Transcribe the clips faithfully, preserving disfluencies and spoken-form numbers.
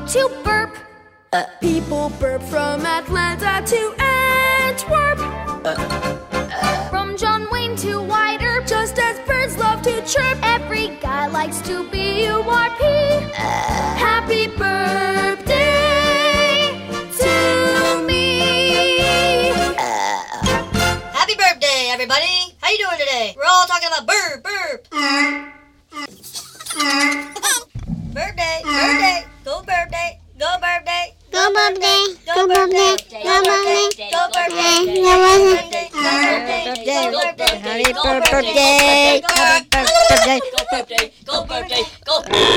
to burp. Uh, people burp from Atlanta to Antwerp. Uh, uh, from John Wayne to White Earp, just as birds love to chirp. Every guy likes to be U R P. Uh, Happy birthday to me. Uh, Happy birthday, everybody! How you doing today? We're all talking about burp, burp. Birthday, birthday, go birthday, go birthday. Go birthday, go birthday, go birthday, Go birthday, go birthday. go birthday, go birthday, Happy go birthday, birthday, happy birthday. go birthday, go birthday, go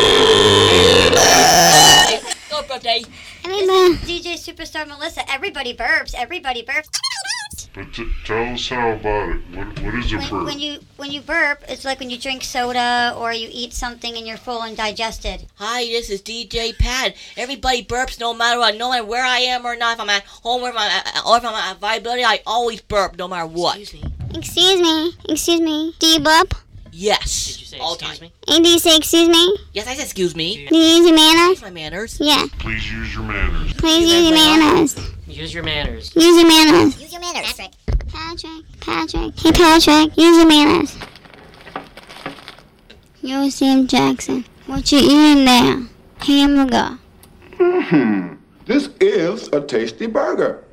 go birthday. Everybody. D J Superstar Melissa. Everybody burps. Everybody burps. But t- tell us how about it. What, what is a When, burp? when you when you burp, it's like when you drink soda or you eat something and you're full and digested. Hi, this is D J Pat. Everybody burps no matter what, no matter where I am or not. If I'm at home or if I'm at, or if I'm at viability, I always burp no matter what. Excuse me, excuse me. Do you burp? Yes. Did you say all excuse time. me? And do you say excuse me? Yes, I said excuse me. Do you use your manners? That's my manners. Yeah. Please use your manners. Please use your manners. Use your manners. Use your manners. Use your manners, Patrick. Patrick, Patrick. Hey, Patrick, use your manners. Yo, Sam Jackson, what you eating there? Hamburger. Hmm. This is a tasty burger.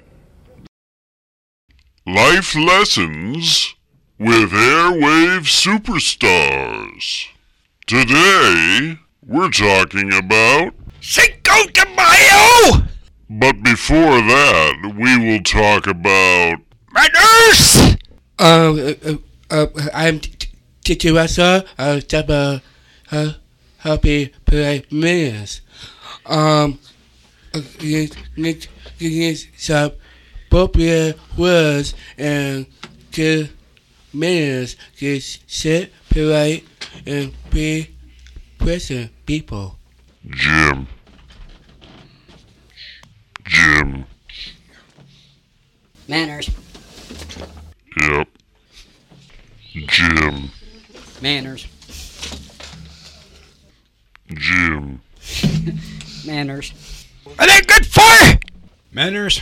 Life lessons with Airwave Superstars. Today, we're talking about Cinco de Mayo! But before that, we will talk about Manners! Um, uh, uh, uh, I'm Titi Russell. Uh, Deborah, uh, happy play minutes. Um, it's, it's, it's some popular words and good manners. Just sit polite and be present people. Jim. Jim. Manners. Yep. Jim. Manners. Jim. Manners. Are they good for? Manners?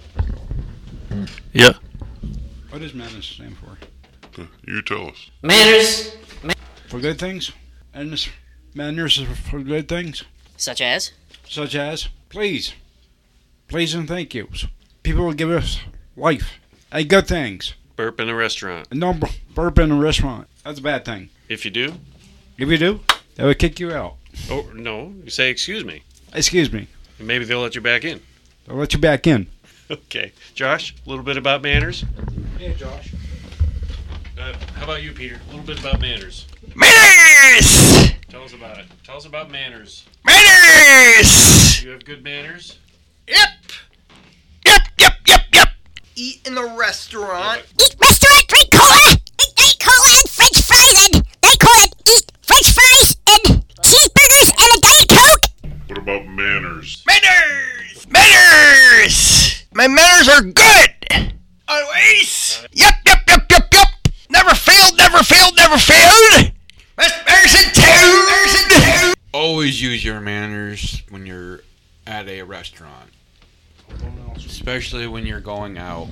Yeah. What does manners stand for? You tell us. Manners. For good things? And this manners are for good things? Such as? Such as, please. Please and thank yous. People will give us life. Hey, good things. Burp in a restaurant. And don't bur- burp in a restaurant. That's a bad thing. If you do, If you do, they will kick you out. oh no, you say excuse me. Excuse me. And maybe they'll let you back in. They'll let you back in. Okay. Josh, a little bit about manners. Yeah, Josh. Uh, how about you, Peter? A little bit about manners. Manners! Tell us about it. Tell us about manners. Manners! You have good manners? Yep! Yep, yep, yep, yep! Eat in a restaurant. Eat restaurant, drink cola. Eat cola and French fries, and they call it eat French fries and cheeseburgers and a Diet Coke. What about manners? Manners! Manners! My manners are good! Always! Yep, yep, yep, yep, yep! Never failed, never failed, never failed! Manners in town! Manners in town! Always use your manners when you're at a restaurant. Especially when you're going out.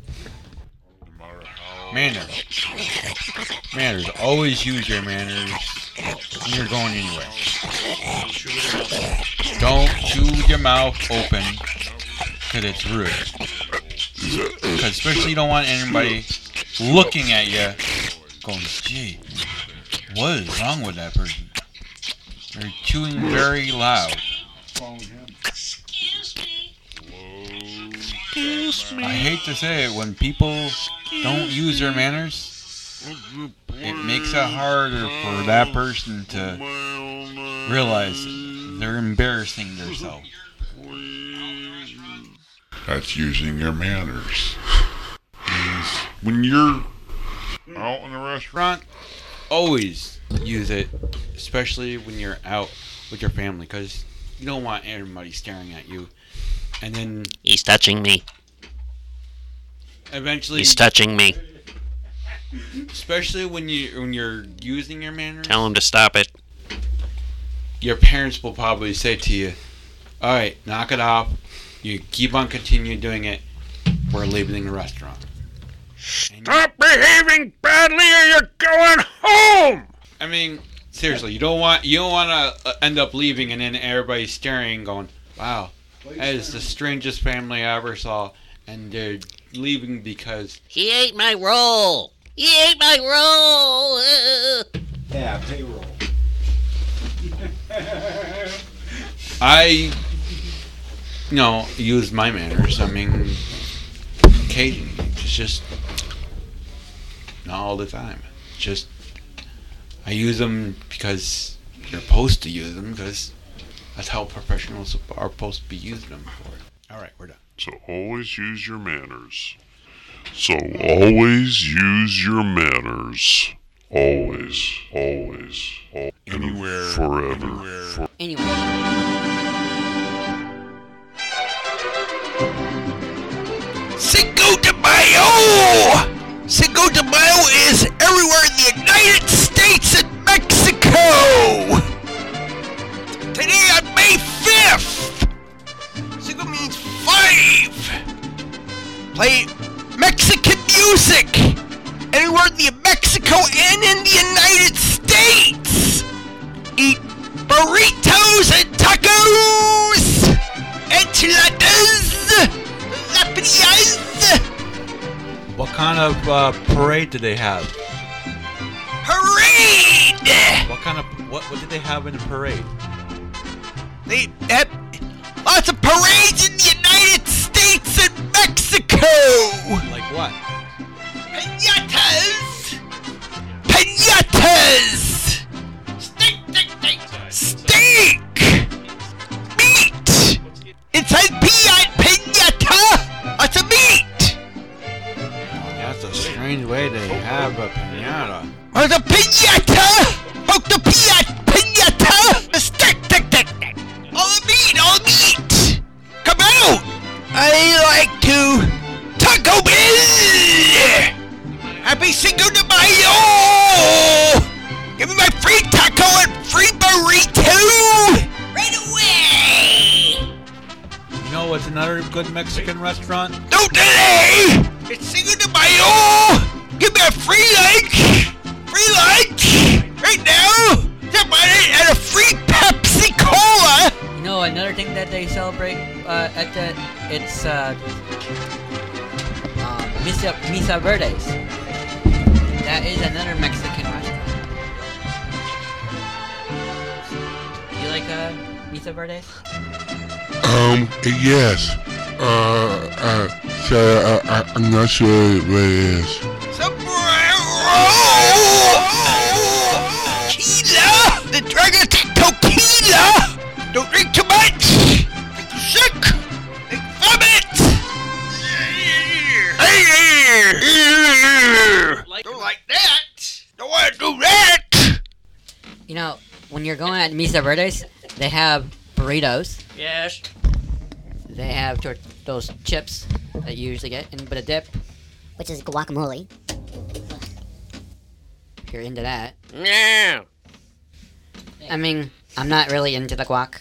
Manners. Manners. Always use your manners when you're going anywhere. Don't chew with your mouth open because it's rude. Because especially you don't want anybody looking at you going, gee, what is wrong with that person? They're chewing very loud. I hate to say it, when people don't use their manners, it makes it harder for that person to realize they're embarrassing themselves. That's using your manners. When you're out in a restaurant, always use it, especially when you're out with your family, because you don't want everybody staring at you. And then He's touching me. eventually, He's touching me. especially when you when you're using your manners, Tell him to stop it. your parents will probably say to you, All right, knock it off. You keep on continuing doing it. We're leaving the restaurant. Stop behaving badly or you're going home! I mean, seriously, you don't want you don't want to uh, end up leaving and then everybody's staring, going, "Wow, that is the strangest family I ever saw," and they're leaving because He ate my roll. He ate my roll. Uh. yeah, payroll. I, you know, use my manners. I mean, occasionally, it's just not all the time. It's just I use them because you're supposed to use them because that's how professionals are supposed to be using them for. All right, we're done. So always use your manners. So always use your manners. Always, always, al- Anywhere, forever. anywhere. For- Anyway. Cinco de Mayo! Cinco de Mayo is everywhere in the United States and Mexico! Today on May fifth! Cinco means five! Play Mexican music! Anywhere in the Mexico and in the United States! Eat burritos and tacos! Enchiladas! Lapillas! What kind of uh, parade do they have? Parade! What kind of what? What did they have in the parade? They have lots of parades in the United States and Mexico! Like what? Piñatas! Piñatas! Steak, steak, steak! Steak! Meat! Inside pi- piñata! Lots of meat! That's a strange way to have a piñata. Or the piñata! Poke the pi- piñata! Stick, stick, stick, stick! All the meat, all the meat! Come out! I like to Taco Bell! Happy Cinco de Mayo! Give me my free taco and free burrito! Right away! You know what's another good Mexican restaurant? No delay! It's Cinco de Mayo! Give me a free lunch! Free lunch! Right now! Somebody and a free Pepsi Cola! You know, another thing that they celebrate uh, at the it's uh, um, Misa Misa Verdes. That is another Mexican restaurant. You like uh, Misa Verdes? Um, yes. Uh, uh, so, uh, uh, I'm not sure what it is. Sombrero! Tequila! The dragon tequila! Don't drink too much! Make you sick! Make vomit! Don't like that! Don't want to do that! You know, when you're going at Misa Verdes, they have burritos. Yes. They have tor- those chips that you usually get, and but a dip. Which is guacamole. If you're into that. No. I mean, I'm not really into the guac.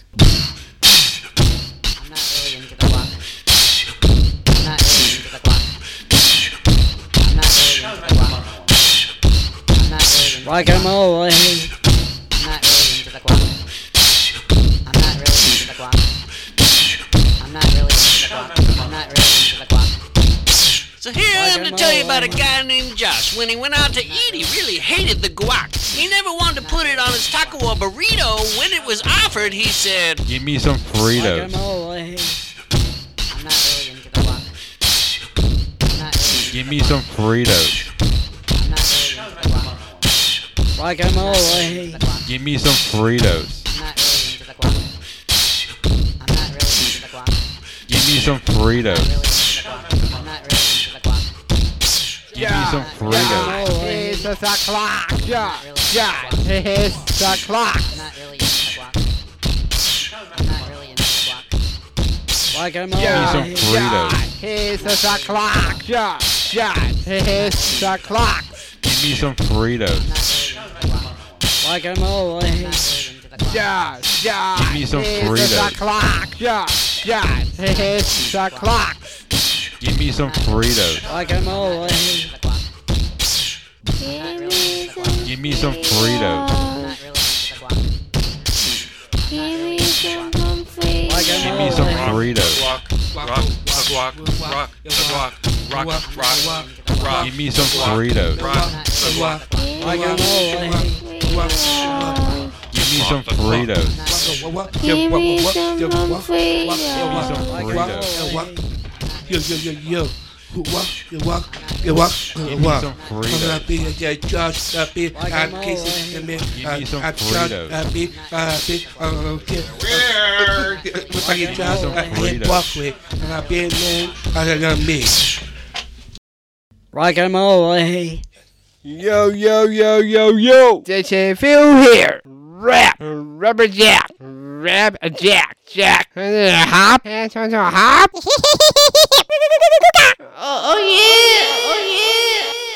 I'm not really into the guac. I'm not really into the guac. I'm not really into the guac. I'm not really into the guac. Guacamole. I'm not really into the guac. I'm not really into the guac. I'm not really into the guac. I'm not really into the guac. So here I am to tell you about a guy named Josh. When he went out to eat, he really hated the guac. He never wanted to put it on his taco or burrito. When it was offered, he said, Give me some Fritos. I'm not really into the guac. I'm not really Give me some Fritos. I'm not really into the guac. Guacamole. Give me some Fritos. I'm not really into the guac. I'm not really into the guac. Give me some Fritos. I'm not really into the guac. Give me some Fritos. Here's the clock. Yeah, yeah. Here's the clock. I'm not really into the guac. I'm not really into the guac. Guacamole. Give me some Fritos. Here's the clock. Yeah, yeah. Here's the clock. Give me some Fritos. Guacamole. Josh, Josh. Give me some It's Fritos. the clock. Josh, Josh. It's the clock. Give me some Fritos. Like I'm always. Give me some Fritos. Give me some comfy. Give me some Fritos. Rock, rock, rock, rock, rock, rock, rock, rock, rock. Give me some Fritos. Rock, Like I'm always. Give me some Fritos. Give me some comfy. Give me some Fritos. Yo, yo, yo, yo. Walk, you walk, you walk, you walk. I'm gonna be a Josh, I'll be, I'm Casey, I'm me some I'm Josh, Fritos. I'll be, I'll be, I'll be, look like a Josh, I can't walk with, and I'll be a man, I'm gonna be. Like I'm always. Yo, yo, yo, yo, yo. J J Phil here. Rap. Rubber jack. Rap a jack. Jack. And then a hop. And so a hop. Oh, oh yeah, oh yeah.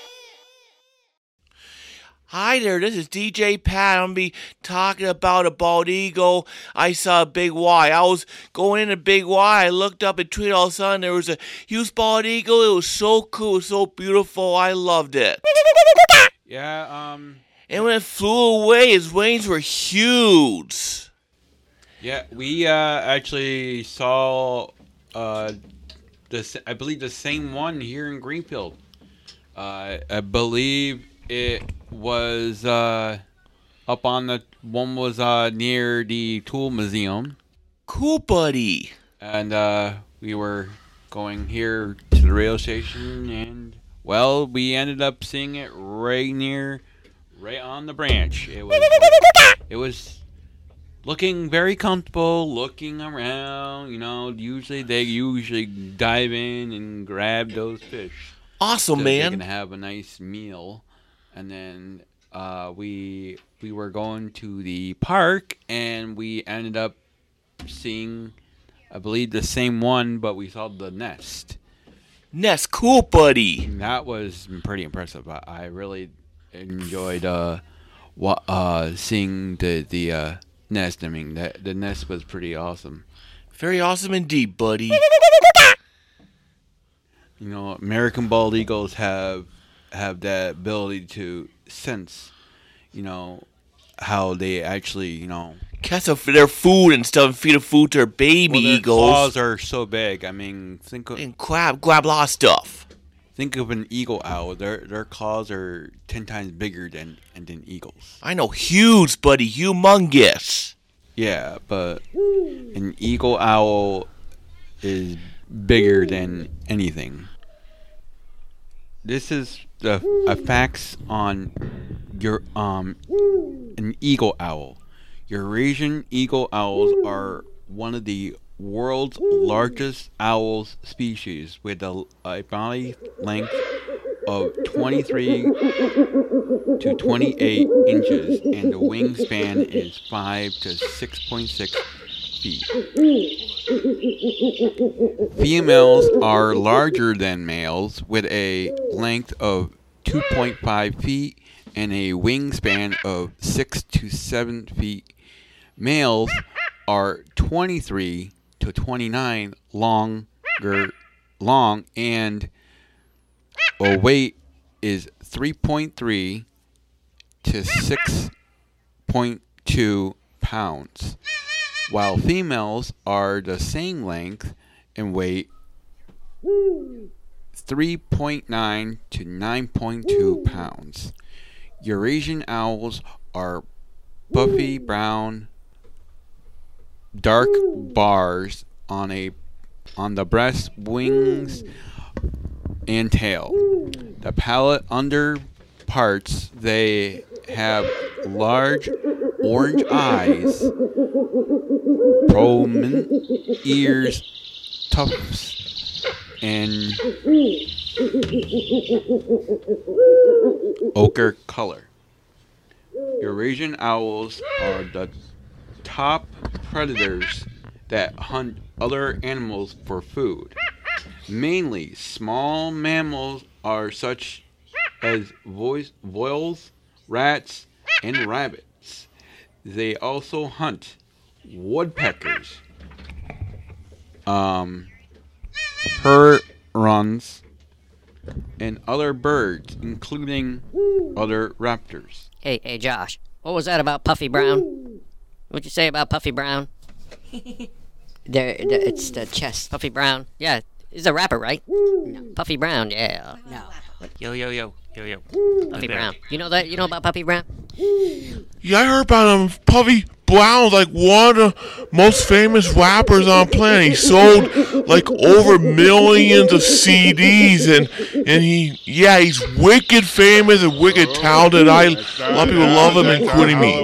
Hi there, this is D J Pat. I'm gonna be talking about a bald eagle. I saw a big Y. I was going in a big Y. I looked up and tweeted all of a sudden there was a huge bald eagle. It was so cool, so beautiful. I loved it. Yeah, um... And when it flew away, his wings were huge. Yeah, we uh, actually saw, uh, the, I believe, the same one here in Greenfield. Uh, I believe it was uh, up on the, one was uh, near the Tool Museum. Cool, buddy. And uh, we were going here to the rail station, and, well, we ended up seeing it right near, right on the branch. It was, it was looking very comfortable, looking around, you know, usually they usually dive in and grab those fish. Awesome, so man. They can have a nice meal. And then uh, we we were going to the park, and we ended up seeing, I believe, the same one, but we saw the nest. Nest, cool, buddy. That was pretty impressive. I, I really enjoyed uh, wa- uh, seeing the the uh, nest. I mean, the, the nest was pretty awesome. Very awesome indeed, buddy. You know, American bald eagles have have that ability to sense, you know, how they actually, you know, catch up for their food and stuff and feed the food to their baby well, their eagles. claws are so big. I mean, think of and grab grab a lot of stuff. Think of an eagle owl. Their their claws are ten times bigger than and than eagles. I know, huge, buddy, humongous. Yeah, but an eagle owl is bigger than anything. This is the uh, facts on your um an eagle owl. Eurasian eagle owls are one of the world's largest owl species, with a, a body length of twenty-three to twenty-eight inches, and the wingspan is five to six point six feet. Females are larger than males, with a length of two point five feet and a wingspan of six to seven feet. Males are twenty-three to twenty-nine longer long, and a weight is three point three to six point two pounds, while females are the same length and weight three point nine to nine point two pounds. Eurasian owls are buffy brown, dark bars on a on the breast, wings, and tail. The palate under parts, they have large orange eyes, prominent ears, tufts, and ochre color. Eurasian owls are the top predators that hunt other animals for food. Mainly small mammals are such as voice, voles, rats, and rabbits. They also hunt woodpeckers, um, herons, and other birds, including other raptors. Hey, hey, Josh. What was that about Puffy Brown? What'd you say about Puffy Brown? there, the, it's the chest. Puffy Brown. Yeah, he's a rapper, right? No. Puffy Brown. Yeah. No. Yo, yo, yo, yo, yo. Puffy Brown. You know that? You know about Puffy Brown? Yeah, I heard about him. Puffy Brown's like one of the most famous rappers on the planet. He sold like over millions of C Ds, and and he, yeah, he's wicked famous and wicked talented. I, a lot of people love him, including me.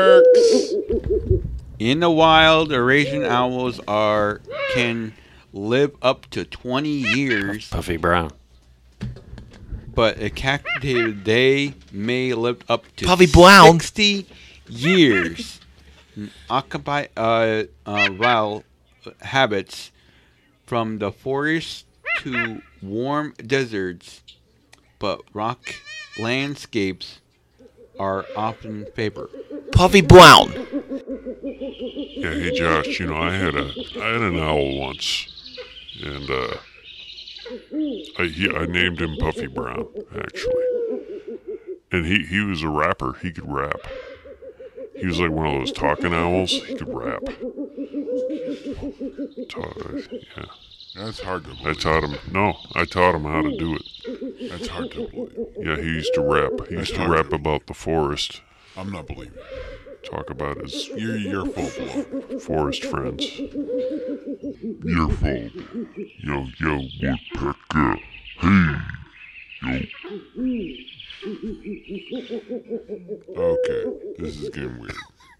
In the wild, Eurasian owls are can live up to twenty years. Puffy Brown. But in captivity, they may live up to Puffy Brown. sixty years. Occupy uh, uh, wild habits from the forest to warm deserts, but rock landscapes are often favored. Puffy Brown. Yeah, hey Josh, you know I had a I had an owl once, and uh, I he, I named him Puffy Brown actually, and he he was a rapper. He could rap. He was like one of those talking owls. He could rap. Ta- yeah. That's hard to believe. I taught him. No, I taught him how to do it. That's hard to believe. Yeah, he used to rap. He That's used to hard rap to- about the forest. I'm not believing. Talk about his You're you're full blown. forest friends. Your fault. Yo, yo, woodpecker. Hey, yo. Okay, this is getting weird.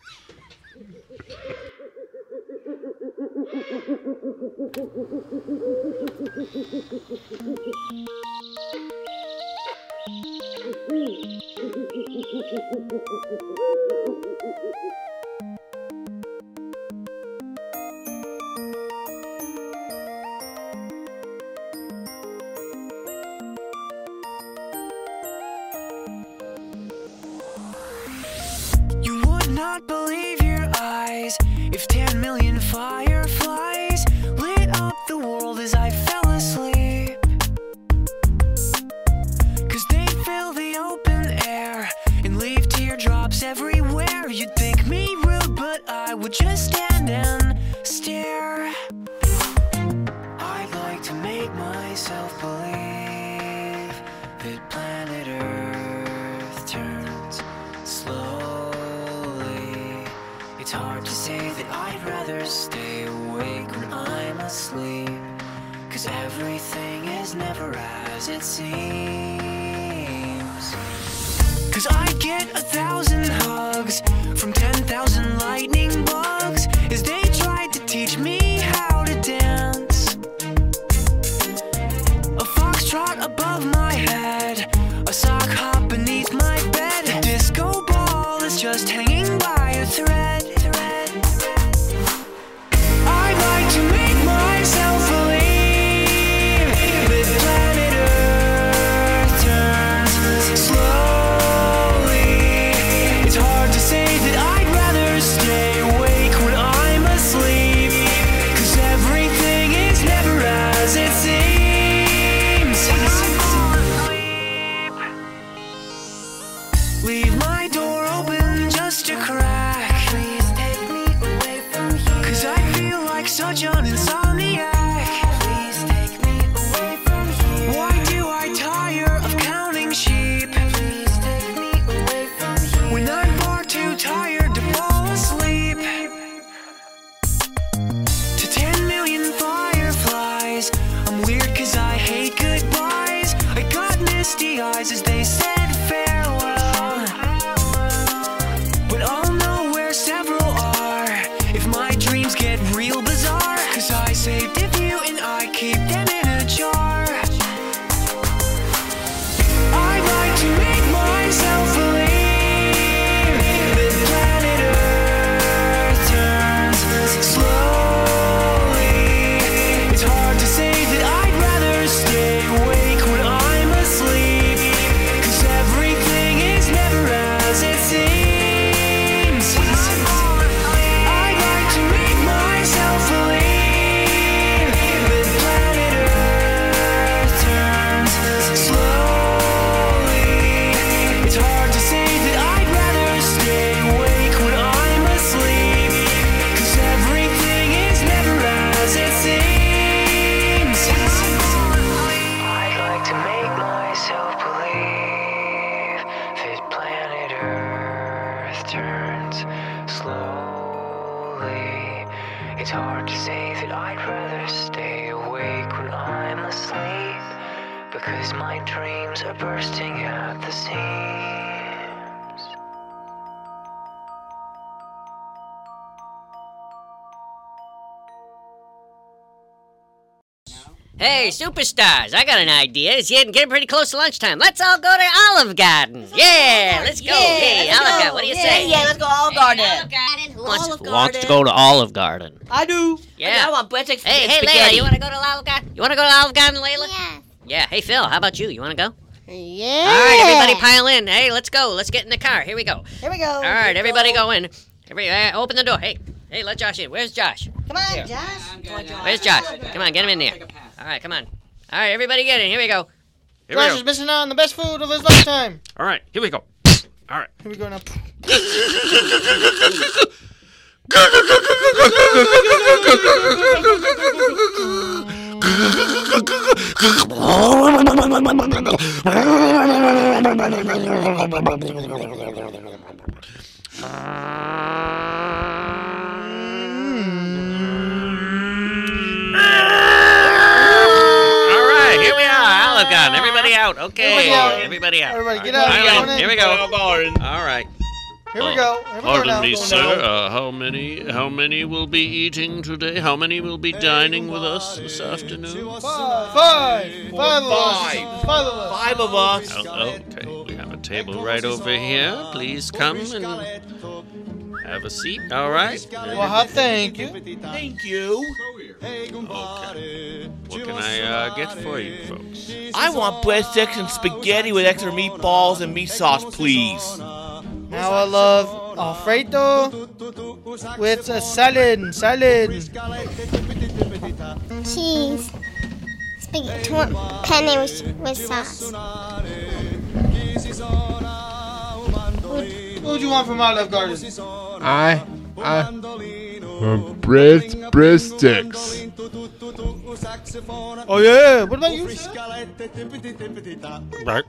You would not believe your eyes if ten million fireflies lit up the world as I fell asleep. Cause they fill the open air and leave teardrops everywhere. You'd think me rude, but I would just stand and stare. I'd like to make myself believe that planet Earth turns slowly. It's hard to say that I'd rather stay awake when I'm asleep, cause everything is never as it seems. Cause I get a thousand hugs from ten thousand lightning bugs as they tried to teach me how to dance. A foxtrot above my head, a sock hop beneath my bed, a disco ball is just hanging by a thread. I'd like to make myself believe that planet Earth turns slowly. It's hard to say that I'd rather It's hard to say that I'd rather stay awake when I'm asleep, because my dreams are bursting at the seams. Hey, superstars, I got an idea. It's getting, getting pretty close to lunchtime. Let's all go to Olive Garden. Yeah, let's go. Yeah, hey, let's Olive go. Garden, what do you Yeah, say? yeah, let's go Olive Garden. Olive Garden. Who wants, Olive who wants to Garden. go to Olive Garden? I do. Yeah. I want breadsticks Hey, and hey, spaghetti. Layla, you want to go to Olive Garden? You want to go to Olive Garden, Layla? Yeah. Yeah. Hey, Phil, how about you? You want to go? Yeah. All right, everybody pile in. Hey, let's go. Let's get in the car. Here we go. Here we go. All right, everybody go in. Every, uh, open the door. Hey, hey, let Josh in. Where's Josh? Come on, Here. Josh. Where's Josh? Come on, get him in there. All right, come on. All right, everybody get in. Here we go. Here Josh is missing out on the best food of his lifetime. All right, here we go. All right. Here we go now. Garden. Everybody out. Okay. Everybody out. Everybody out. Everybody get All out. right, Get Here, on in. here we go. All right. Here we go. Here we go Pardon now. me, Going sir. down. Uh, how many? How many will be eating today? How many will be dining with us this afternoon? Five. Five. Five of us. Five. Five of us. Five of us. Oh, okay, we have a table right over here. Please come and have a seat. All right. Well, thank you. Thank you. Okay. What can I uh, get for you, folks? I want breadsticks and spaghetti with extra meatballs and meat sauce, please. Now I love Alfredo with a salad. Salad. Cheese. Spaghetti. Tw- penne with, with sauce. What would you want from Olive Garden? I, I, uh, bread, breadsticks. Oh yeah. What about you? Right.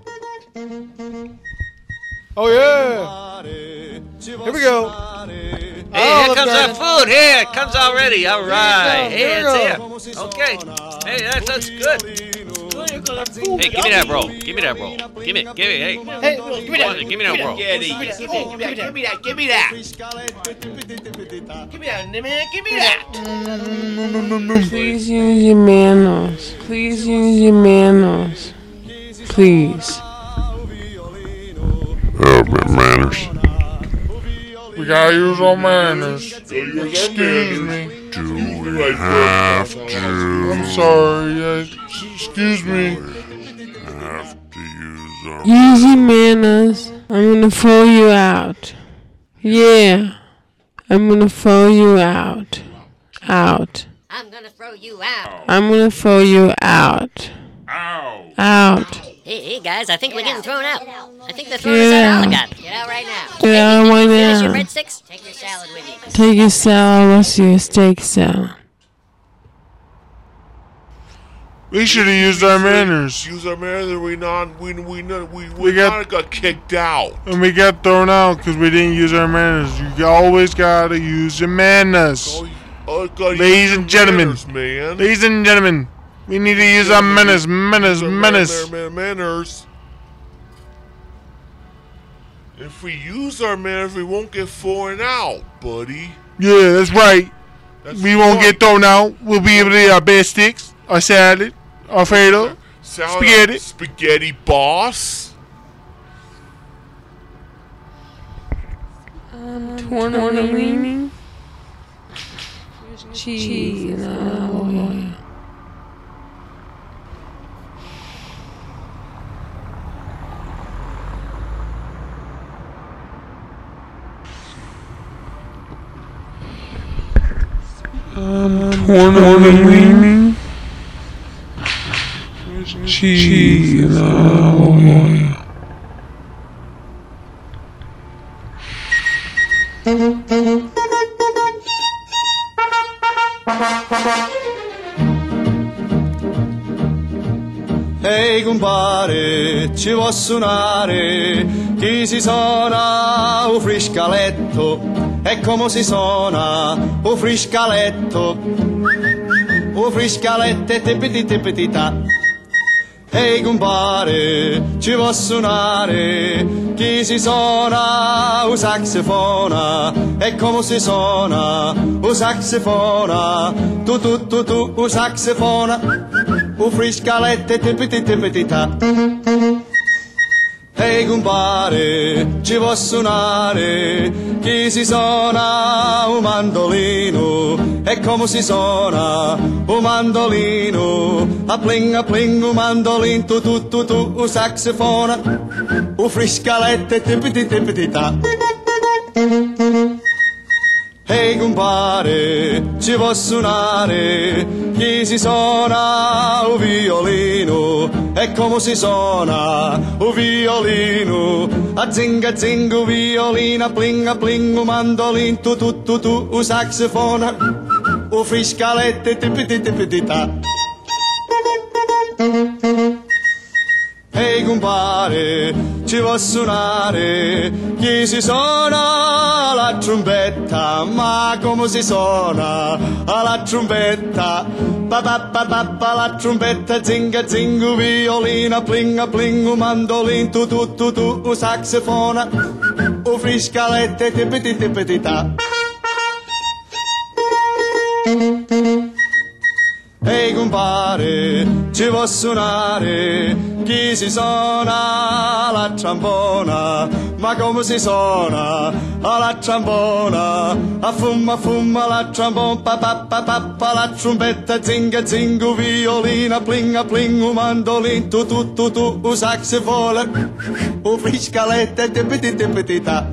Oh yeah. Here we go. Hey, Olive here comes Garden. our food. Here it comes already. All right. Here Hey, we it's go. here. Okay. Hey, that's, that's good. Hey, give me that roll. Give me that roll. Give me, give me, hey. Hey, give me that. Give me that roll. Give me that. Give me that. Give me that. Give me that. Give me that, man. Give me that. Please use your manners. Please use your manners. Please. Uh, manners. We gotta use our manners. Excuse me. Do we have to? I'm sorry. Uh, excuse me. Have to use our Use your manners. I'm gonna throw you out. Yeah. I'm gonna throw you out. Out. I'm gonna throw you out. I'm gonna throw you out. Ow. Out. Hey, hey, guys, I think we're getting thrown out. I think they're throwing us out Yeah. of Olive Garden. Get out right now. Get Hey, out did you right finish your now. breadsticks? Take your salad with you. Take your salad. Let's see your steak salad. We should have used our manners. Use our manners, or we not. We we not. We, we, We got- not got kicked out. And we got thrown out because we didn't use our manners. You always gotta use your manners. Oh, gotta Ladies use and your gentlemen. manners, man. Ladies and gentlemen. We need to use our manners, manners, Use our manners. man- man- Manners. If we use our manners, we won't get thrown out, buddy. Yeah, that's right. That's We won't smart. get thrown out. We'll be able to eat our breadsticks, our salad, Alfredo, Salad, spaghetti. spaghetti boss. Tortellini. Cheese. Oh, yeah. Tortellini. Cheese. Oh, yeah. Ehi compare, ci può suonare, chi si suona un friscaletto, e come si suona un friscaletto, un friscaletto e tippiti tippiti ta. Ehi compare, ci può suonare, chi si suona un saxofona, e come si suona un saxofona, tu tu tu tu un saxofona, un friscaletto e tippiti tippiti ta. Ehi compare, ci può suonare, chi si suona un mandolino, e come si suona un mandolino, a pling a pling un mandolino, tu tu tu tu un saxofona, un friscaletto e tippiti tippiti ta. Ehi compare, ci può suonare, chi si suona un violino, e come si suona un violino, a zinga zinga un violino, a pling a pling un mandolino, tu tu tu tu un saxofona, un friscaletto e tippiti tippiti ta. Ehi compare, ci può suonare, chi si suona la trombetta, ma come si suona la trombetta, pa pa pa pa pa la trombetta, zinga zinga un violino, pling pling un mandolino, tu tu tu tu un saxofona, un friscaletto e tippiti tippiti ta. Ehi compare, ci può suonare, chi si suona la trombona, ma come si suona la trombona, a fumma fumma la trombona, pa pa pa pa pa la trombetta, zinga zinga un violino, pling pling un mandolino, tu tu tu tu un saxofona, un friscaletto e tippiti tippiti ta.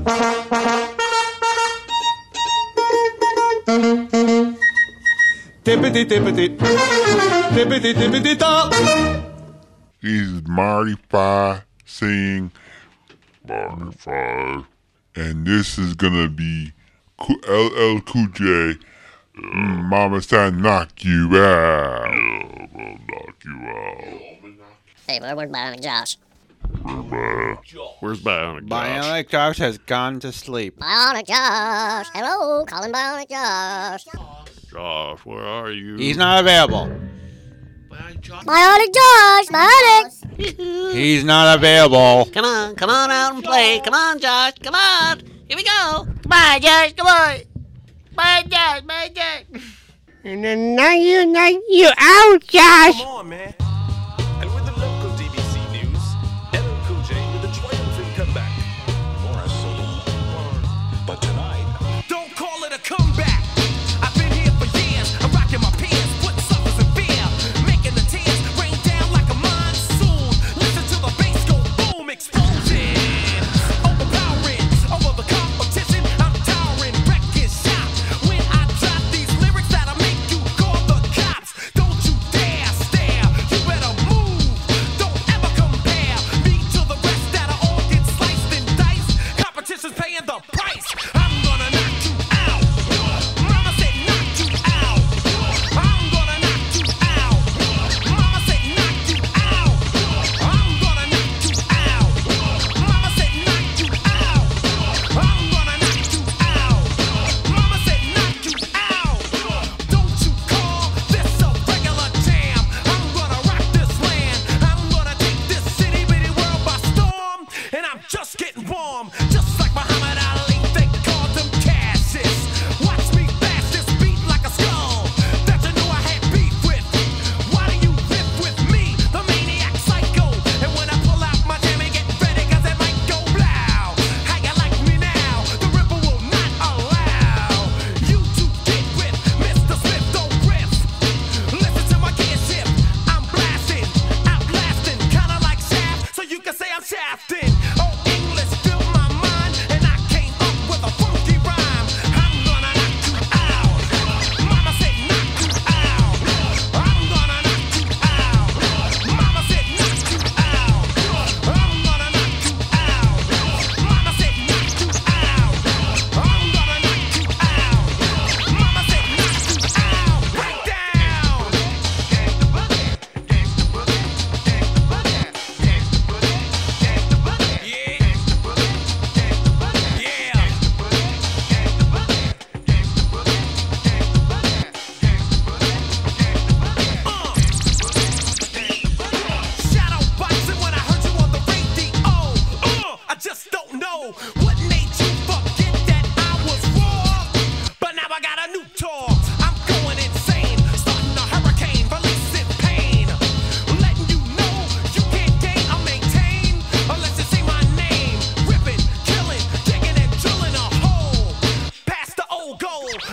Tippity tippity, tippity tippity ta. This is Marty Fi singing Marty Fi. And this is gonna be L L Cool J. Mm, Mama said knock you out. Yeah, I'm gonna knock you out. Hey, where's Bionic Josh? Where's Bionic Josh? Bionic Josh has gone to sleep. Bionic Josh. Hello, calling Bionic Josh. Josh, where are you? He's not available. Bionic Josh, Bionic. He's not available. Come on, come on out and play. Come on, Josh. Come on. Here we go. Come on, Josh. Come on. Come on, Josh. Come on, Josh. And then knock you, knock you out, Josh. Come on, man. And with the local D B C news, L L Cool J with a triumphant comeback. More so, but tonight, don't call it a comeback. I've been here for years. I'm rocking my pants, putting suckers in fear, making the tears rain down like a monsoon. Listen to the bass go boom, explosion, overpowering over the competition. I'm towering, wrecking shop. When I drop these lyrics that'll make you call the cops. Don't you dare stare. You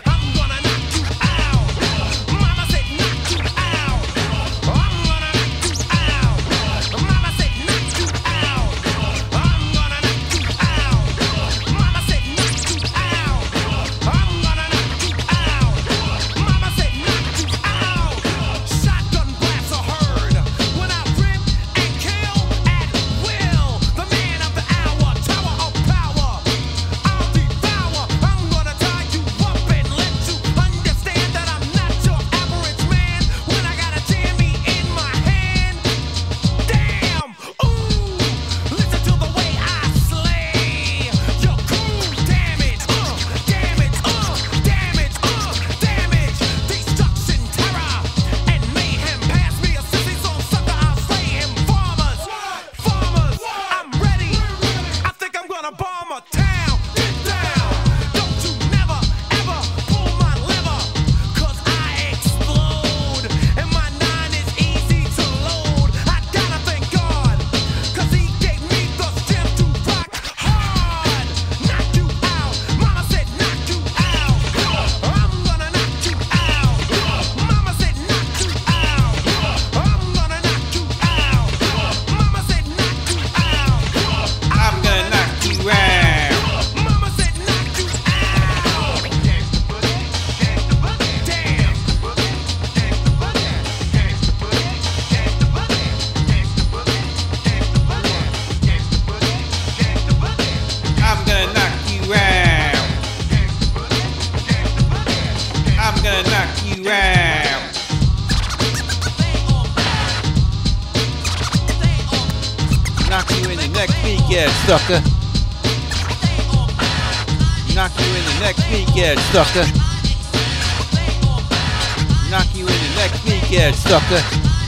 weekend, sucker. Knock you in the next weekend, sucker. Knock you in the next weekend, sucker.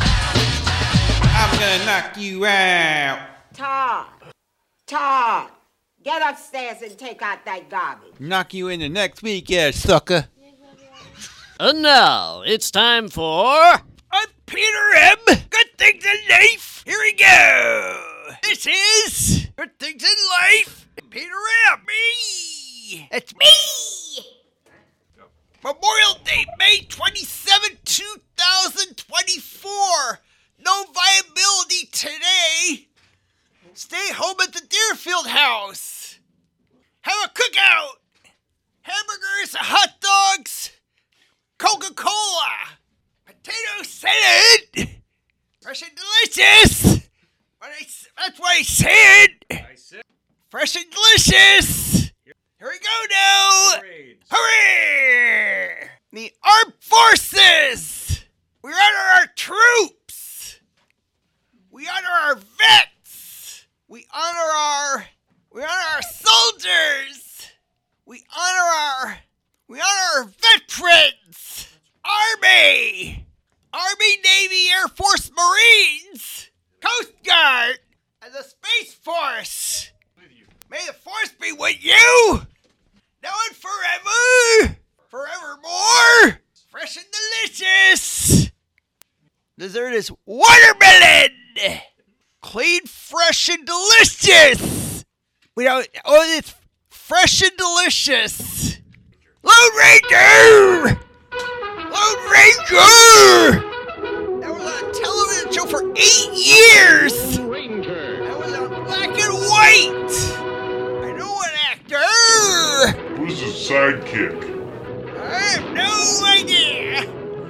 I'm gonna knock you out. Todd, Todd, get upstairs and take out that garbage. Knock you in the next weekend, sucker. And now, it's time for... I'm Peter M. Good Things in Life. Here we go. This is Good Things in Life. Peter M. Me. It's me. Memorial Day, May twenty-seventh, two thousand twenty-four. No viability today. Stay home at the Deerfield house. Have a cookout. Hamburgers, hot dogs, Coca-Cola, potato salad, fresh and delicious. What I, that's what I said. I said. Fresh and delicious. Here we go now. Hooray! The armed forces. We honor our troops. We honor our vets. We honor our. We honor our soldiers. We honor our. We honor our veterans. Army. Army, Navy, Air Force, Marines, Coast Guard, and the Space Force. May the Force be with you. Now and forever. Forevermore. Fresh and delicious. Dessert is watermelon. Clean, fresh, and delicious. We don't. Oh, it's fresh and delicious. Lone Ranger. Lone Ranger. That was on a television show for eight years. That was on black and white. I know an actor. Who's his sidekick? I have no idea.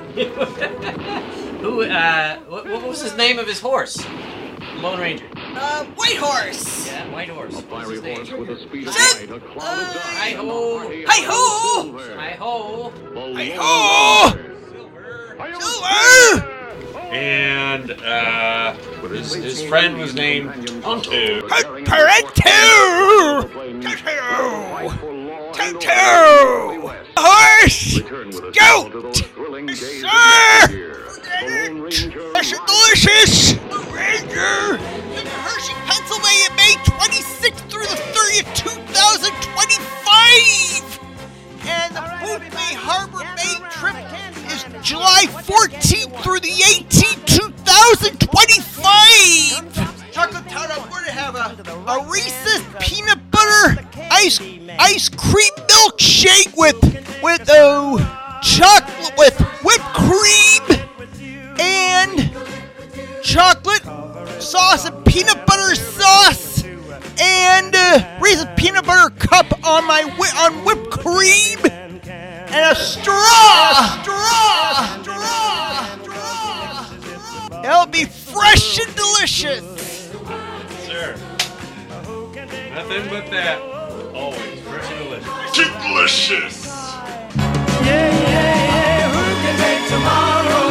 Who, uh, what, what was his name of his horse? Lone Ranger. Uh, White Horse. Yeah, White Horse. A fiery horse with a speed of light, a cloud of dust. Hi-ho. Hi-ho. Hi-ho. Hi-ho. Silver. Silver. And, uh, his, his friend was named Tonto. Parento. Tonto. Tonto. Horse. Goat. Sir. Fresh and delicious. Ranger. In Hershey, Pennsylvania, May twenty-sixth through the thirtieth, two thousand twenty-five. And the Booth Bay Harbor Bay trip is July fourteenth through the eighteenth, two thousand twenty-five. Chocolate Town, I'm going to have a, a Reese's peanut butter ice ice cream milkshake with with uh, chocolate with whipped cream and chocolate sauce and peanut butter sauce and uh, Reese's peanut butter cup on my whi- on whipped cream and a straw. Straw. Straw. Straw. It'll be fresh and delicious. Sir. Nothing but that. Always fresh and delicious. Delicious. Yeah, yeah, yeah, who can make tomorrow?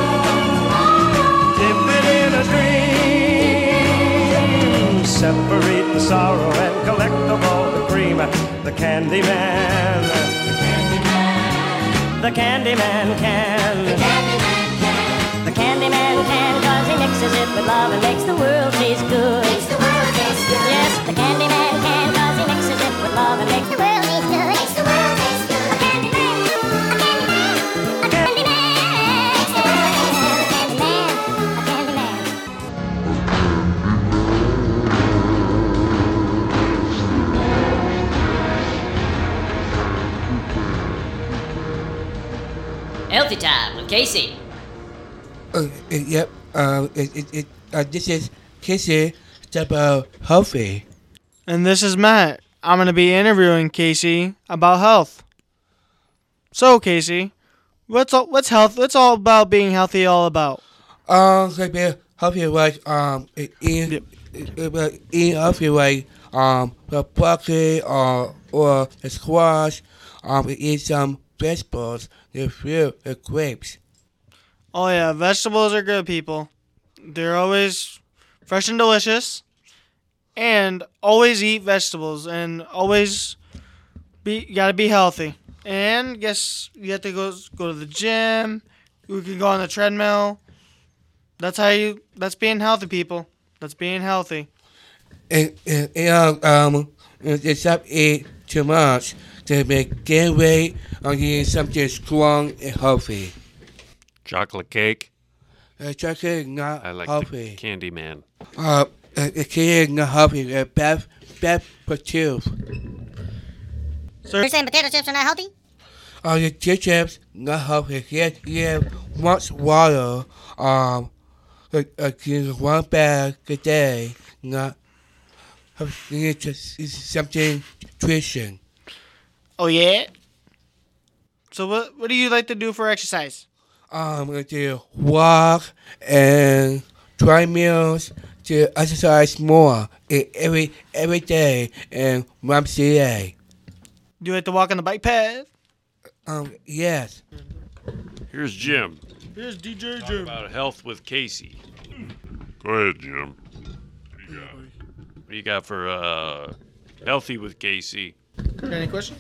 Dip it in a dream. Separate the sorrow and collect of all the cream. The candy man. The candy man can. The candy man can. The candy man can, cause he mixes it with love and makes the world taste good. Makes the world taste good. Yes, the candy man can, cause he mixes it with love and makes the world taste good. Makes the world taste good. A candy man. A candy man. A candy man. Makes the world taste good. A candy man. A candy man. Healthy Time with Casey. Uh, uh, yep. Um. It. It. it uh, this is Casey. It's about healthy. And this is Matt. I'm going to be interviewing Casey about health. So, Casey, what's all, what's health? What's all about being healthy all about? Um. Like being healthy, like um, eating, uh, eating healthy, like um, the broccoli or or the squash. Um, eat some vegetables, the fruit, the grapes. Oh yeah, vegetables are good, people. They're always fresh and delicious. And always eat vegetables and always be you gotta be healthy. And guess you have to go go to the gym. You can go on the treadmill. That's how you that's being healthy, people. That's being healthy. And, and, and um, and stop eat too much to make gain weight or eat something strong and healthy. Chocolate cake. Uh, chocolate is not I like healthy. the candy man. Uh, uh, the cake is not healthy. Uh, bad, bad for tooth. So you're saying potato chips are not healthy? Uh, the chip chips not healthy. Yes, yeah, much water. Um, like, uh, one bag a day. Not. It's just it's something nutrition. Oh yeah? So what what do you like to do for exercise? Um, I do walk and try meals to exercise more eh, every every day and once a day. Do you like to walk on the bike path? Um, yes. Here's Jim. Here's D J Talk Jim. about health with Casey. Go ahead, Jim. What do you got for uh, healthy with Casey? Got any questions?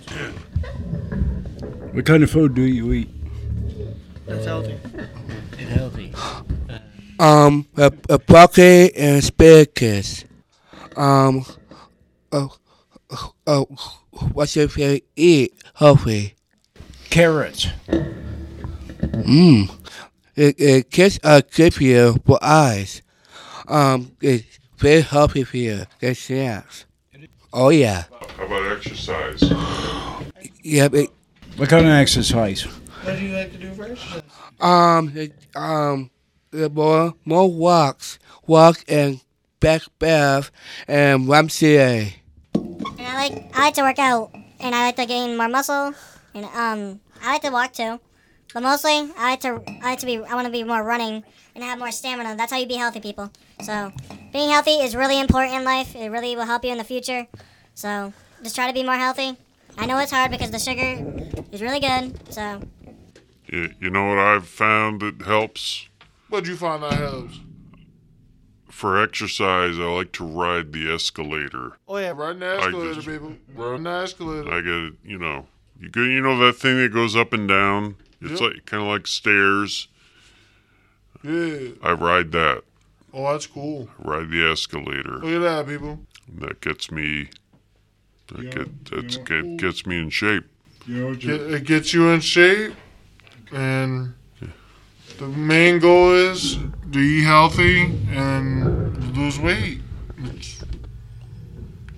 What kind of food do you eat? That's healthy. It's healthy. Um, a, a broccoli and asparagus. Um, oh, oh, oh, what's your favorite eat healthy? Carrots. Mmm. It, it kids are good for you for eyes. Um, it's very healthy for you. Good snacks. Oh yeah. How about exercise? Yeah, but What kind of exercise? What do you like to do for exercise? um, it, um, the more more walks, walk and back bath and once a day. And I like I like to work out, and I like to gain more muscle, and um I like to walk too, but mostly I like to I like to be I want to be more running and have more stamina. That's how you be healthy, people. So being healthy is really important in life. It really will help you in the future. So just try to be more healthy. I know it's hard because the sugar is really good. So You, you know what I've found that helps? What'd you find that helps? For exercise, I like to ride the escalator. Oh yeah, Ride the I escalator, just- people. Ride the escalator. I get it, you know. You go, you know that thing that goes up and down? It's Yep. like kind of like stairs. Yeah. I ride that. Oh, that's cool. I ride the escalator. Look at that, people. That gets me. That Yeah, get that's yeah, get, cool. gets me in shape. Get, it gets you in shape, and the main goal is to eat healthy and lose weight. It's,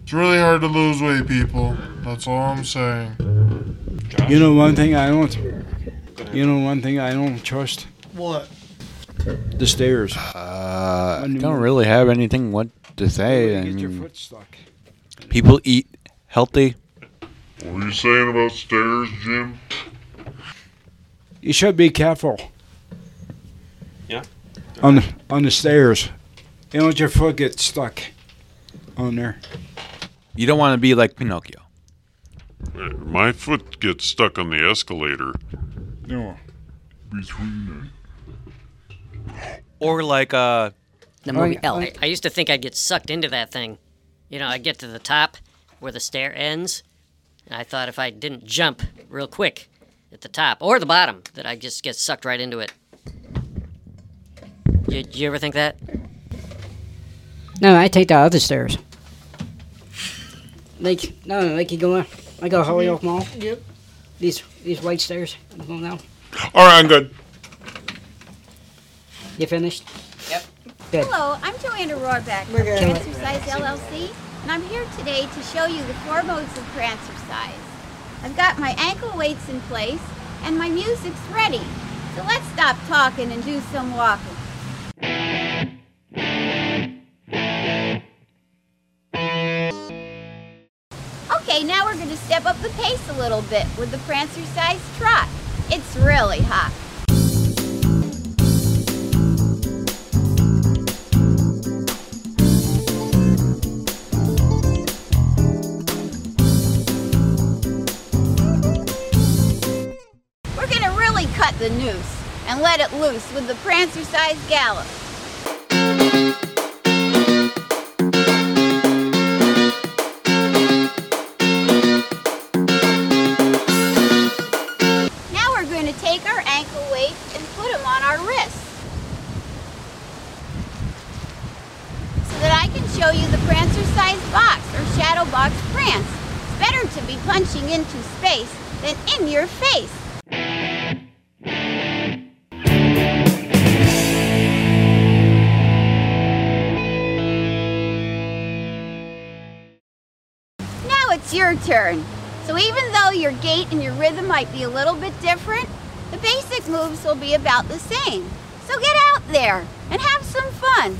It's really hard to lose weight, people. That's all I'm saying. You know one thing I don't. You know one thing I don't trust. What? The stairs. Uh, I don't really have anything what to say. I Get your mean, foot stuck. people eat healthy. What were you saying about stairs, Jim? You should be careful. Yeah. On the on the stairs. You don't want your foot get stuck on there. You don't want to be like Pinocchio. My foot gets stuck on the escalator. No. Between Or like uh The movie L. I, I used to think I'd get sucked into that thing. You know, I'd get to the top where the stair ends. And I thought if I didn't jump real quick at the top or the bottom, that I'd just get sucked right into it. Did you ever think that? No, I take the other stairs. Like, no, like you go, like a Holyoke Mall. Yep. These these white stairs. I'm going down. All right, I'm good. You finished? Yep. Good. Hello, I'm Joanna Rohrbeck We're of good. Prancercise L L C, and I'm here today to show you the four modes of Prancercise. I've got my ankle weights in place, and my music's ready. So let's stop talking and do some walking. Okay, now we're going to step up the pace a little bit with the Prancercise trot. It's really hot. We're going to really cut the noose and let it loose with the Prancercise gallop. Now we're going to take our ankle weights and put them on our wrists so that I can show you the Prancercise box or shadow box prance. It's better to be punching into space than in your face. Now it's your turn. So even though your gait and your rhythm might be a little bit different, the basic moves will be about the same. So get out there and have some fun.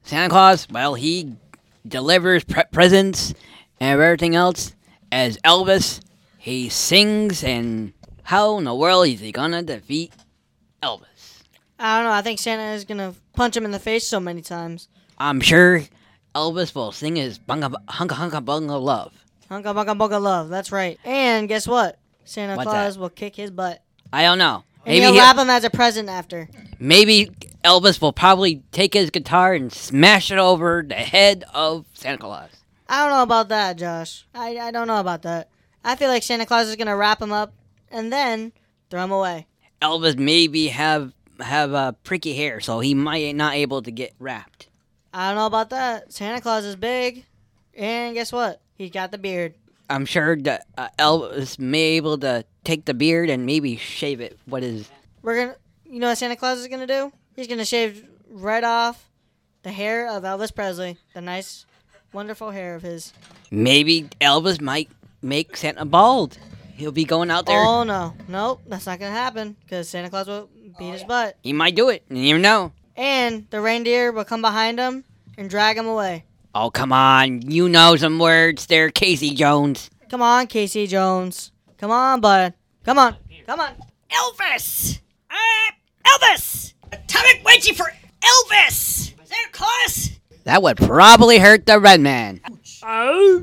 Santa Claus, well, he delivers pre- presents and everything else. As Elvis, he sings, and how in the world is he gonna defeat Elvis? I don't know. I think Santa is gonna punch him in the face so many times. I'm sure Elvis will sing his bunga hunka hunka bunga love. Hunka bunga bunga love. That's right. And guess what? Santa What's Claus that? will kick his butt. I don't know. And Maybe he'll he- wrap him as a present after. Maybe Elvis will probably take his guitar and smash it over the head of Santa Claus. I don't know about that, Josh. I, I don't know about that. I feel like Santa Claus is gonna wrap him up and then throw him away. Elvis maybe have have uh, pricky hair, so he might not able to get wrapped. I don't know about that. Santa Claus is big, and guess what? He's got the beard. I'm sure that uh, Elvis may able to take the beard and maybe shave it. What is? We're gonna, you know what Santa Claus is gonna do? He's gonna shave right off the hair of Elvis Presley, the nice, wonderful hair of his. Maybe Elvis might make Santa bald. He'll be going out there. Oh no, nope, that's not gonna happen because Santa Claus will beat his butt, He might do it. You never know. and the reindeer will come behind him and drag him away. Oh, come on. You know some words there, Casey Jones. Come on, Casey Jones. Come on, bud. Come on. Come on. Elvis! Uh, Elvis! Atomic wedgie for Elvis! Santa Claus! That would probably hurt the red man. Ouch!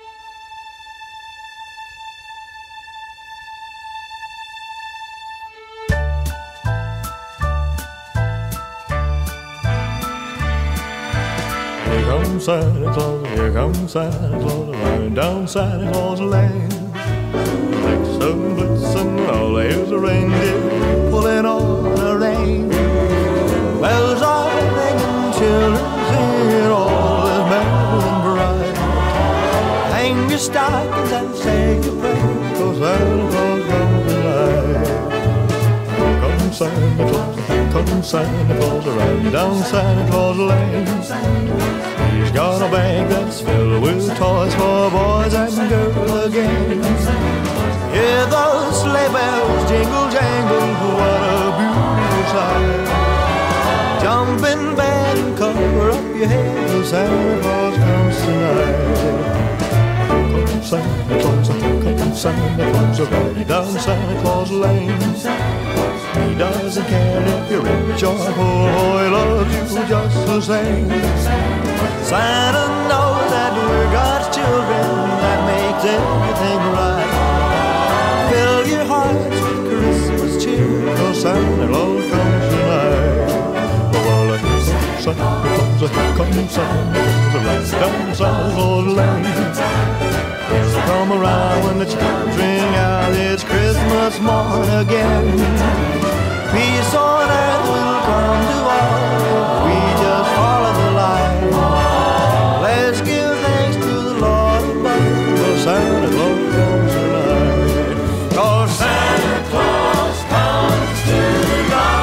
Here comes Santa Claus, here comes Santa Claus, riding down Santa Claus Lane. Blitzen, blitzen, all here's a reindeer pulling on a rein. Bells are ringing, children singing, all is merry and bright. Hang your stockings and say your prayers, 'cause Santa Claus comes tonight. Here comes Santa Claus, here comes Santa Claus, riding down Santa Claus Lane. He's got a bag that's filled with toys for boys and girls again. Hear those sleigh bells jingle jangle, what a beautiful sight. Jump in bed and cover up your head, 'cause Santa Claus comes tonight. Come Santa Claus, come Santa Claus, riding down Santa Claus Lane. He doesn't care if you're rich or poor, he loves you just the same. Santa knows that we're God's children, that makes everything right. Fill your hearts with Christmas cheer, 'cause Santa Claus comes tonight. Oh, well, uh, Santa Claus, here comes Santa Claus, right down Santa Claus Lane. He'll come around when the chimes ring out, it's Christmas morn again. Peace on earth will come to all if we just follow the line. Let's give thanks to the Lord above, 'cause Santa Claus comes tonight. 'Cause Santa Claus comes tonight.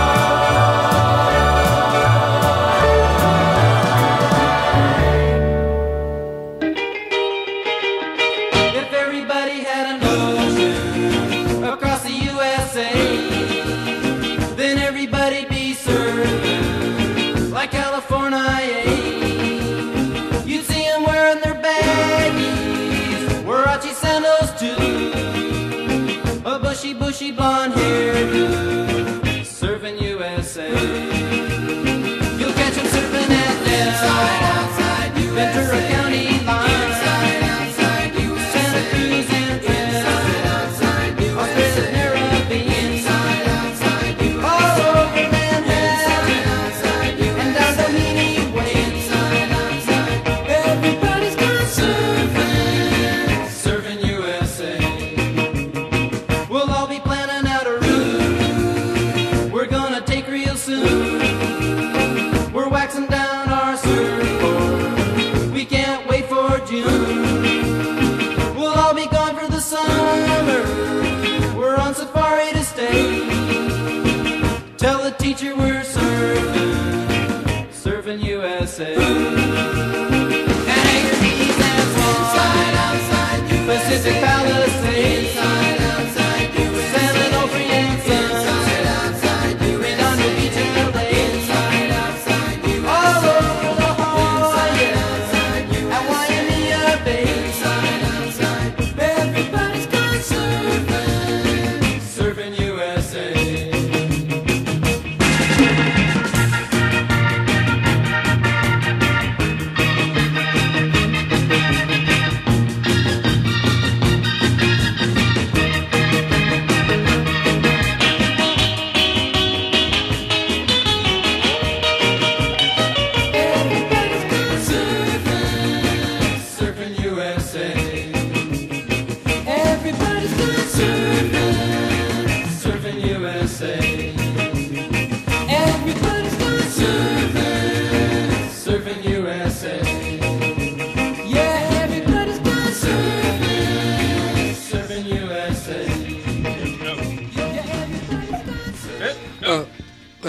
If everybody had an ocean across the U S A, then everybody'd be served like California. You'd see them wearing their baggies, Warachi sandals too, a bushy, bushy blonde hairdo, serving U S A. You'll catch them surfing at Del, Ventura County line, Santa Cruz and Trent, Australia, Caribbean, all over Manhattan, and down the Meany Way. Everybody's gone surfing, surfing U S A. We'll all be planning out a route we're gonna take real soon. We're waxing down our surfboard, we can't wait for June. We'll all be gone for the summer, we're on safari to stay. Tell the teacher we're surfing, surfing U S A. And Anchor Keys and Swan, Pacific Palisades, San Onofre and Sun, Redondo Beach and L A, all over the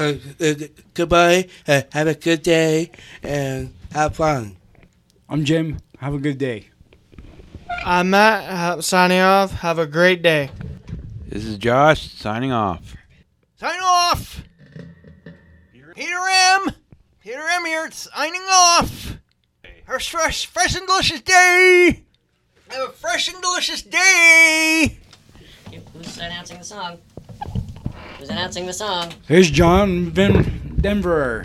uh, uh, goodbye. Uh, have a good day and have fun. I'm Jim. Have a good day. I'm Matt, uh, signing off. Have a great day. This is Josh signing off. Sign off. Peter M. Peter M here, signing off. Have a fresh, fresh and delicious day. Have a fresh and delicious day. Who's announcing the song? Who's announcing the song? Here's John Vin Denver.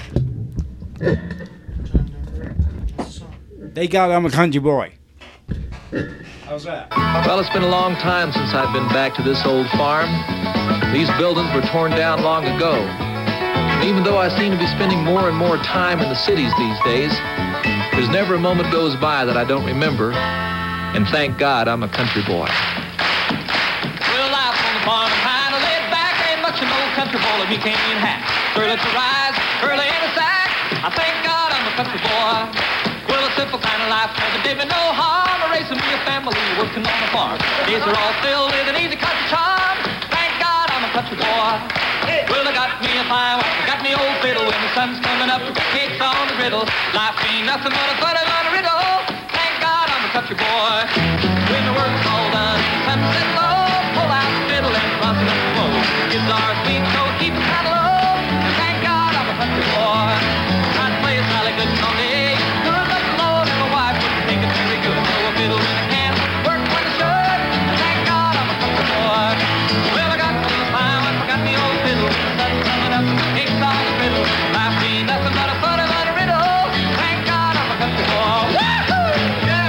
They got I'm a country boy. How's that? Well, it's been a long time since I've been back to this old farm. These buildings were torn down long ago. And even though I seem to be spending more and more time in the cities these days, there's never a moment goes by that I don't remember. And thank God I'm a country boy. Well, life on the farm is kind of laid back. Ain't much an old country boy like me can't hack. Early to rise, early in the sack. I thank God I'm a country boy. Well, a simple kind of life never did me no harm. Raising me a family working on the farm. Days are all filled with an easy country charm. Thank God I'm a country boy. Well, I got me a fine wife, I got me old fiddle. When the sun's coming up, I got cakes on the griddle. Life ain't nothing but a butter on a riddle. Thank God I'm a country boy. When the work's all done, the sunset low, pull out the fiddle and cross it up the road. Kids are sweet, so keep it kind of low. And thank God I'm a country boy. Try to play a jolly good Sunday. Good but the Lord and my wife wouldn't think it's very good. So a fiddle in the hand, work when it should. And thank God I'm a country boy. Well, I got me a fine wife, I got me old fiddle. When the sun's coming up, cakes on the griddle. Life ain't nothing but a butter on a riddle. Thank God I'm a country boy. Woo-hoo! Yeah!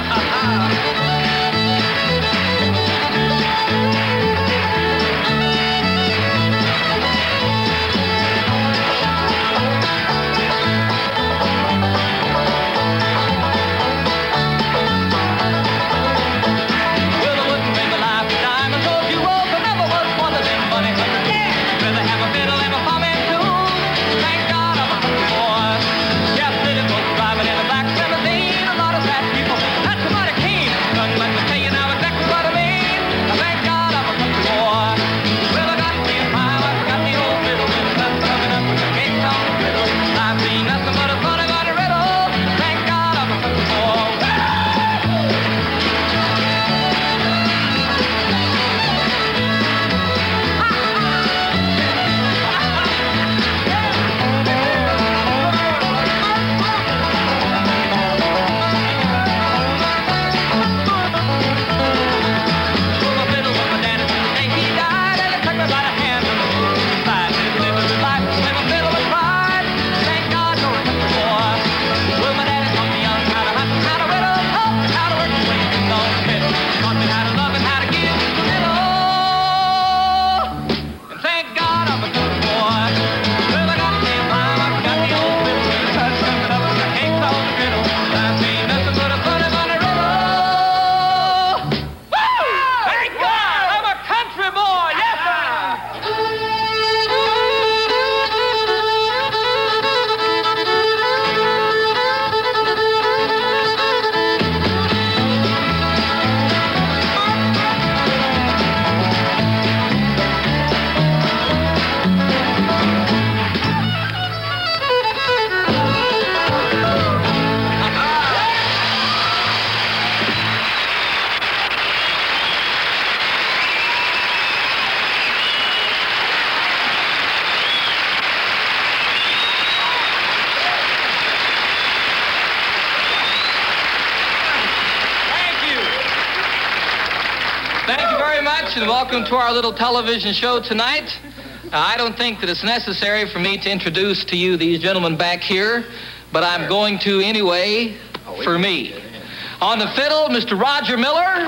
And welcome to our little television show tonight. Uh, I don't think that it's necessary for me to introduce to you these gentlemen back here, but I'm going to anyway for me. On the fiddle, Mister Roger Miller.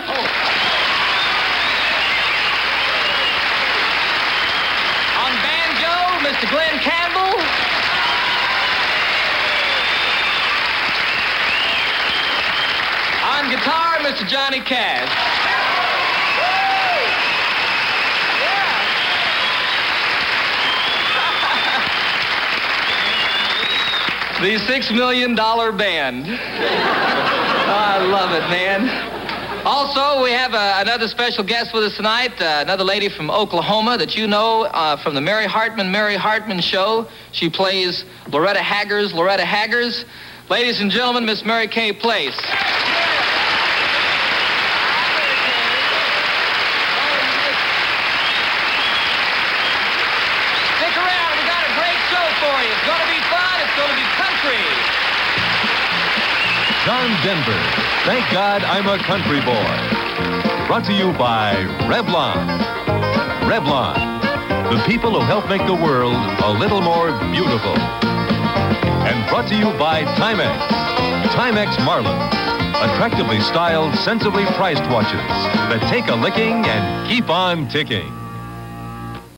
On banjo, Mister Glenn Campbell. On guitar, Mister Johnny Cash. The Six Million Dollar Band. Oh, I love it, man. Also, we have uh, another special guest with us tonight, uh, another lady from Oklahoma that you know uh, from the Mary Hartman, Mary Hartman show. She plays Loretta Haggers, Loretta Haggers. Ladies and gentlemen, Miss Mary Kay Place. Stick around, we got a great show for you. It's going to be fun, it's going to be country. John Denver, Thank God I'm a Country Boy. Brought to you by Revlon. Revlon, the people who help make the world a little more beautiful. And brought to you by Timex. Timex Marlin, attractively styled, sensibly priced watches that take a licking and keep on ticking.